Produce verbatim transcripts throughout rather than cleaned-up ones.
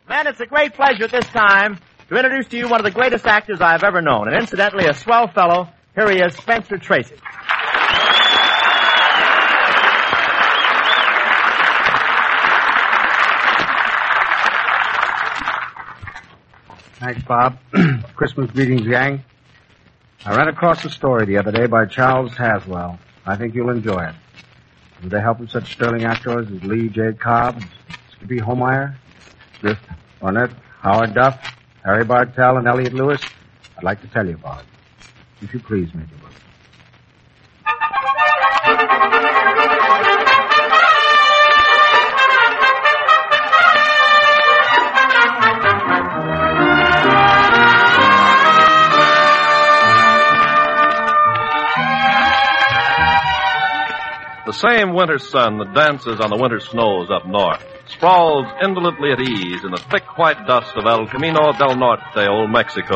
Man, it's a great pleasure at this time to introduce to you one of the greatest actors I've ever known, and incidentally a swell fellow. Here he is, Spencer Tracy. Thanks, Bob. Christmas greetings, gang. I ran across a story the other day by Charles Haswell. I think you'll enjoy it. With the help of such sterling actors as Lee J. Cobb, Skippy Homeyer, Griff Barnett, Howard Duff, Harry Bartell, and Elliot Lewis, I'd like to tell you about it. If you please, Major Wilson. The same winter sun that dances on the winter snows up north sprawls indolently at ease in the thick white dust of El Camino del Norte, Old Mexico.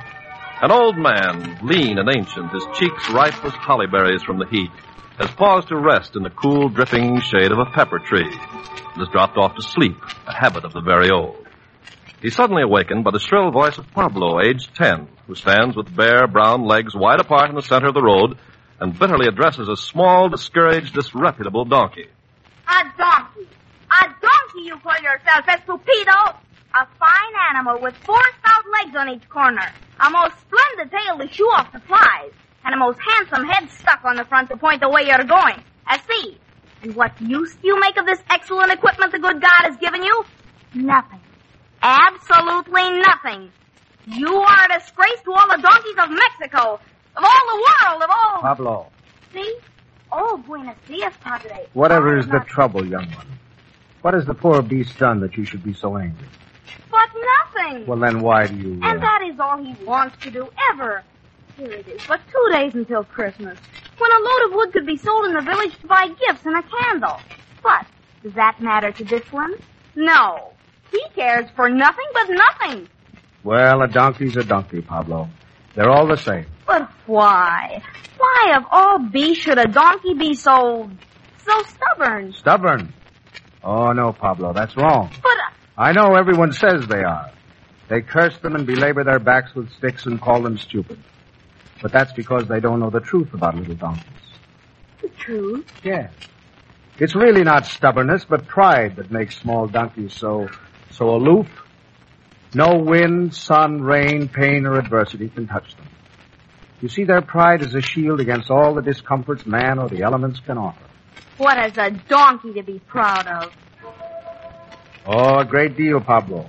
An old man, lean and ancient, his cheeks ripe as holly berries from the heat, has paused to rest in the cool, dripping shade of a pepper tree and has dropped off to sleep, a habit of the very old. He's suddenly awakened by the shrill voice of Pablo, aged ten, who stands with bare, brown legs wide apart in the center of the road and bitterly addresses a small, discouraged, disreputable donkey. A donkey. A donkey you call yourself, estúpido. A fine animal with four stout legs on each corner. A most splendid tail to shoo off the flies. And a most handsome head stuck on the front to point the way you're going. I see. And what use do you make of this excellent equipment the good God has given you? Nothing. Absolutely nothing. You are a disgrace to all the donkeys of Mexico. Of all the world, of all... Pablo. See? Oh, buenos dias, Padre. Whatever oh, is the not... trouble, young one? What has the poor beast done that you should be so angry? But nothing. Well, then why do you... Uh... And that is all he wants to do, ever. Here it is, but two days until Christmas, when a load of wood could be sold in the village to buy gifts and a candle. But does that matter to this one? No. He cares for nothing but nothing. Well, a donkey's a donkey, Pablo. They're all the same. But why? Why, of all beasts, should a donkey be so... so stubborn? Stubborn? Oh, no, Pablo, that's wrong. But... Uh... I know everyone says they are. They curse them and belabor their backs with sticks and call them stupid. But that's because they don't know the truth about little donkeys. The truth? Yes. It's really not stubbornness, but pride that makes small donkeys so... so aloof. No wind, sun, rain, pain, or adversity can touch them. You see, their pride is a shield against all the discomforts man or the elements can offer. What is a donkey to be proud of? Oh, a great deal, Pablo.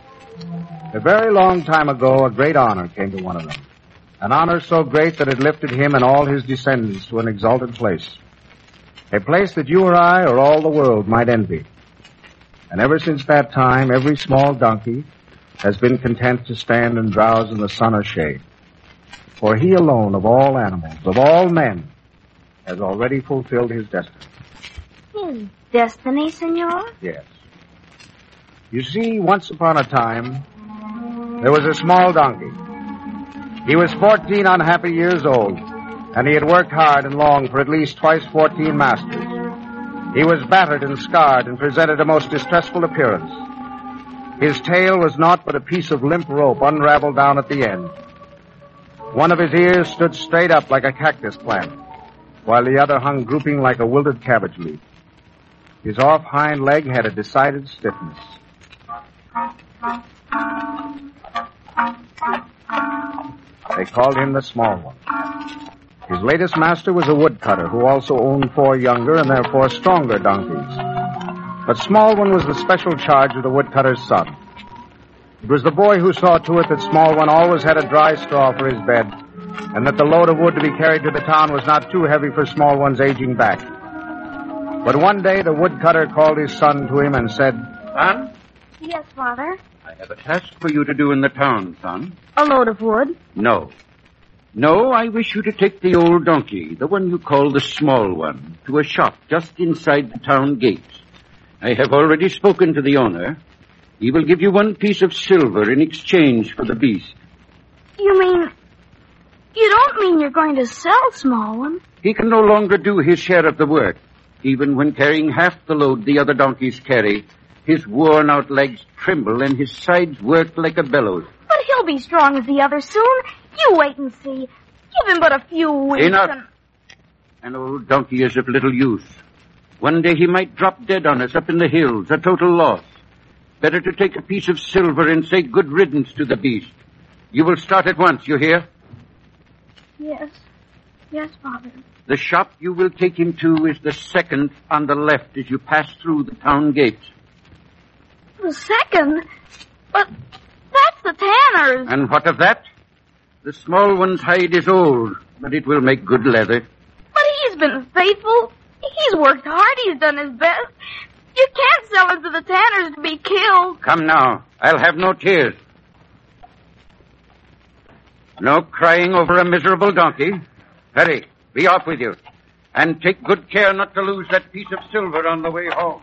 A very long time ago, a great honor came to one of them. An honor so great that it lifted him and all his descendants to an exalted place. A place that you or I or all the world might envy. And ever since that time, every small donkey has been content to stand and drowse in the sun or shade. For he alone of all animals, of all men, has already fulfilled his destiny. His destiny, senor? Yes. You see, once upon a time, there was a small donkey. He was fourteen unhappy years old, and he had worked hard and long for at least twice fourteen masters. He was battered and scarred and presented a most distressful appearance. His tail was naught but a piece of limp rope unraveled down at the end. One of his ears stood straight up like a cactus plant, while the other hung drooping like a wilted cabbage leaf. His off hind leg had a decided stiffness. They called him the Small One. His latest master was a woodcutter who also owned four younger and therefore stronger donkeys. But Small One was the special charge of the woodcutter's son. It was the boy who saw to it that Small One always had a dry straw for his bed, and that the load of wood to be carried to the town was not too heavy for Small One's aging back. But one day the woodcutter called his son to him and said, Son? Yes, Father? I have a task for you to do in the town, son. A load of wood? No. No, I wish you to take the old donkey, the one you call the Small One, to a shop just inside the town gates. I have already spoken to the owner. He will give you one piece of silver in exchange for the beast. You mean... You don't mean you're going to sell Small One? He can no longer do his share of the work. Even when carrying half the load the other donkeys carry, His worn-out legs tremble and his sides work like a bellows. But he'll be strong as the others soon. You wait and see. Give him but a few weeks. Enough. And... An old donkey is of little use. One day he might drop dead on us up in the hills, a total loss. Better to take a piece of silver and say good riddance to the beast. You will start at once, you hear? Yes. Yes, Father. The shop you will take him to is the second on the left as you pass through the town gates. The second? But that's the tanner's. And what of that? The small one's hide is old, but it will make good leather. But he's been faithful. He's worked hard. He's done his best. You can't sell him to the tanners to be killed. Come now. I'll have no tears. No crying over a miserable donkey. Hurry. Be off with you. And take good care not to lose that piece of silver on the way home.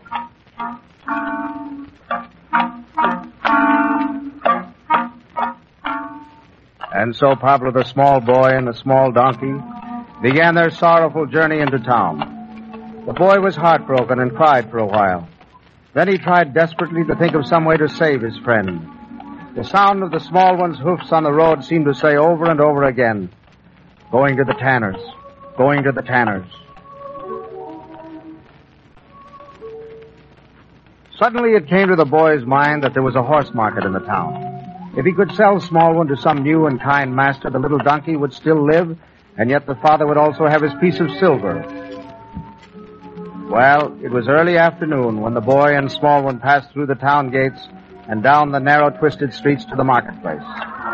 And so Pablo, the small boy, and the small donkey began their sorrowful journey into town. The boy was heartbroken and cried for a while. Then he tried desperately to think of some way to save his friend. The sound of the small one's hoofs on the road seemed to say over and over again, "Going to the tanners, going to the tanners." Suddenly it came to the boy's mind that there was a horse market in the town. If he could sell Small One to some new and kind master, the little donkey would still live, and yet the father would also have his piece of silver. Well, it was early afternoon when the boy and Small One passed through the town gates and down the narrow, twisted streets to the marketplace.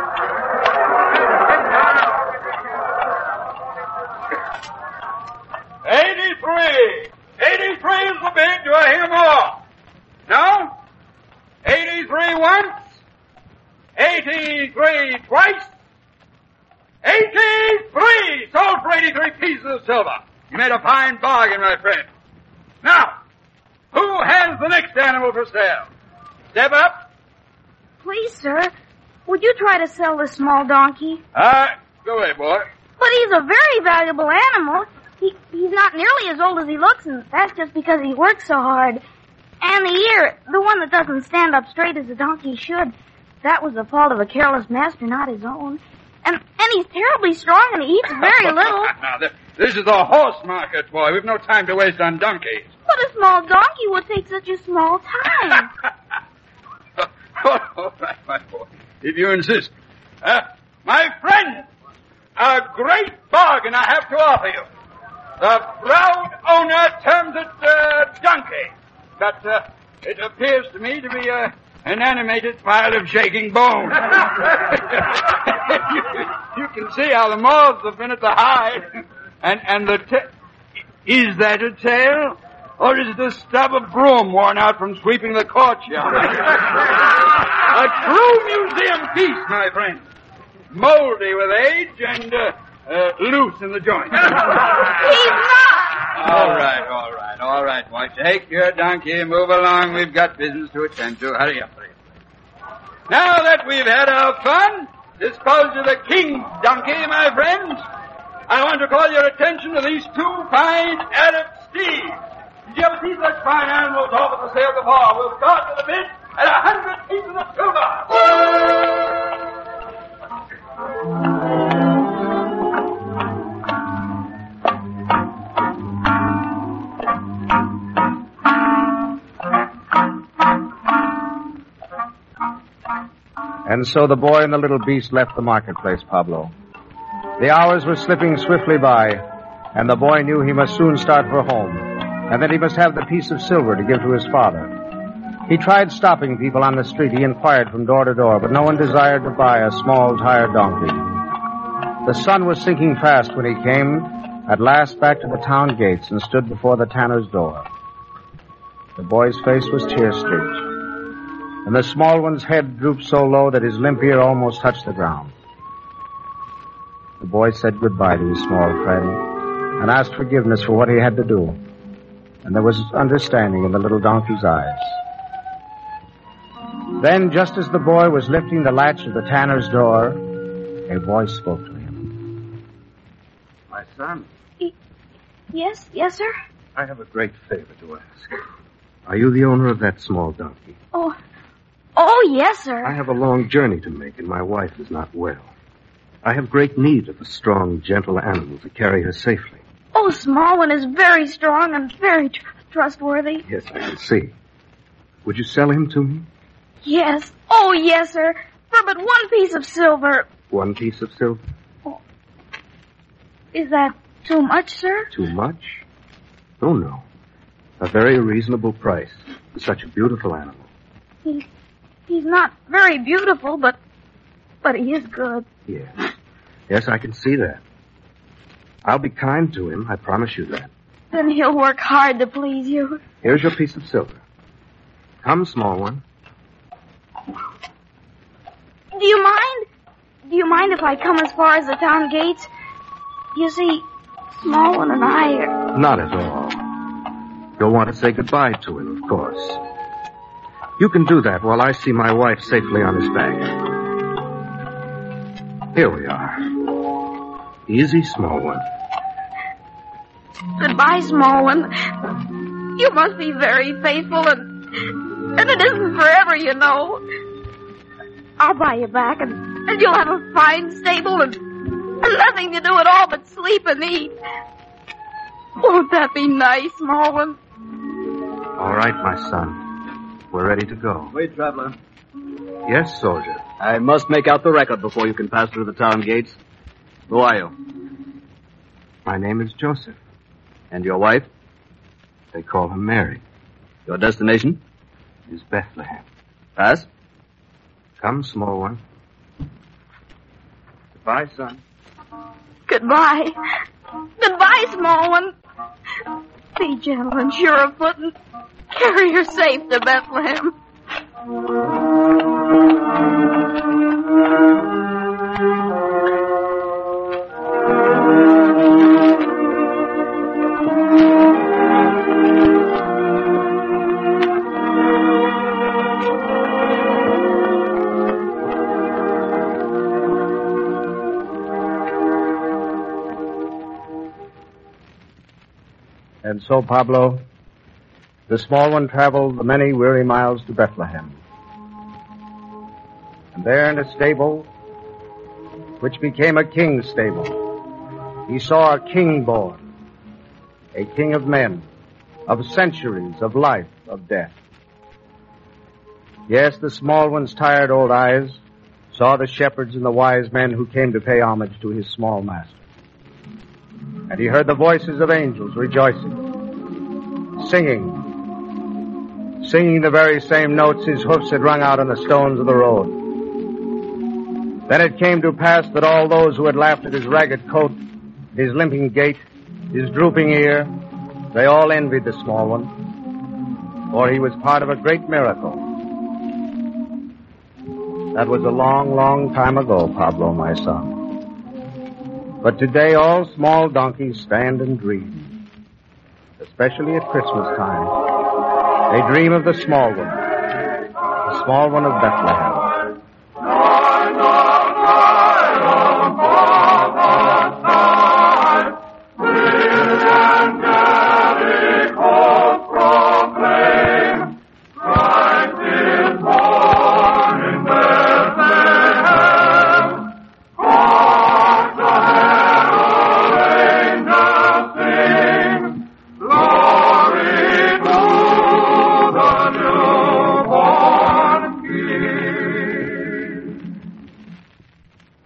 Eighty-three! Eighty-three is the bid. Do I hear more? No? Eighty-three once? Eighty-three twice? Eighty-three! Sold for eighty-three pieces of silver. You made a fine bargain, my friend. Now, who has the next animal for sale? Step up. Please, sir, would you try to sell this small donkey? Ah, uh, go ahead, boy. But he's a very valuable animal. He, he's not nearly as old as he looks, and that's just because he works so hard. And the ear, the one that doesn't stand up straight as a donkey should, that was the fault of a careless master, not his own. And and he's terribly strong, and he eats very little. Now, this is a horse market, boy. We've no time to waste on donkeys. But a small donkey would take such a small time. All right, my boy, if you insist. Uh, my friend, a great bargain I have to offer you. The proud owner terms it uh, donkey, but uh, it appears to me to be a, an animated pile of shaking bones. you, you can see how the moths have been at the hide, and and the ta- is that a tail, or is it a stub of broom worn out from sweeping the courtyard? A true museum piece, my friend, moldy with age and uh, uh, loose in the joints. He's not. All right, all right, all right, boy. Take your donkey and move along. We've got business to attend to. Hurry up, hurry up. Now that we've had our fun, dispose of the king's donkey, my friends, I want to call your attention to these two fine Arab steeds. Did you ever see such fine animals offered for sale before? We'll start with a bid at a hundred pieces of silver. And so the boy and the little beast left the marketplace, Pablo. The hours were slipping swiftly by, and the boy knew he must soon start for home, and that he must have the piece of silver to give to his father. He tried stopping people on the street. He inquired from door to door, but no one desired to buy a small, tired donkey. The sun was sinking fast when he came, at last, back to the town gates and stood before the tanner's door. The boy's face was tear-streaked, and the small one's head drooped so low that his limp ear almost touched the ground. The boy said goodbye to his small friend and asked forgiveness for what he had to do, and there was understanding in the little donkey's eyes. Then, just as the boy was lifting the latch of the tanner's door, a voice spoke to him. My son. Yes, yes, sir? I have a great favor to ask. Are you the owner of that small donkey? Oh, oh, yes, sir. I have a long journey to make, and my wife is not well. I have great need of a strong, gentle animal to carry her safely. Oh, Smallwin is very strong and very tr- trustworthy. Yes, I can see. Would you sell him to me? Yes. Oh, yes, sir. For but one piece of silver. One piece of silver? Oh. Is that too much, sir? Too much? Oh, no. A very reasonable price for such a beautiful animal. He's, he's not very beautiful, but, but he is good. Yes. Yes, I can see that. I'll be kind to him, I promise you that. Then he'll work hard to please you. Here's your piece of silver. Come, small one. Do you mind? Do you mind if I come as far as the town gates? You see, Smallwin and I are... Not at all. You'll want to say goodbye to him, of course. You can do that while I see my wife safely on his back. Here we are. Easy, small one. Goodbye, Smallwin. You must be very faithful, and and it isn't forever, you know. I'll buy you back, and, and you'll have a fine stable, and, and nothing to do at all but sleep and eat. Won't that be nice, Smallwin? All right, my son. We're ready to go. Wait, traveler. Yes, soldier. I must make out the record before you can pass through the town gates. Who are you? My name is Joseph. And your wife? They call her Mary. Your destination? Is Bethlehem. Pass? Come, small one. Goodbye, son. Goodbye. Goodbye, Smallwin. Be gentle and sure of foot and carry her safe to Bethlehem. And so, Pablo, the small one traveled the many weary miles to Bethlehem. And there in a stable, which became a king's stable, he saw a king born, a king of men, of centuries, of life, of death. Yes, the small one's tired old eyes saw the shepherds and the wise men who came to pay homage to his small master. And he heard the voices of angels rejoicing, singing, singing the very same notes his hoofs had rung out on the stones of the road. Then it came to pass that all those who had laughed at his ragged coat, his limping gait, his drooping ear, they all envied the small one, for he was part of a great miracle. That was a long, long time ago, Pablo, my son. But today all small donkeys stand and dream, especially at Christmas time. They dream of the small one, the small one of Bethlehem.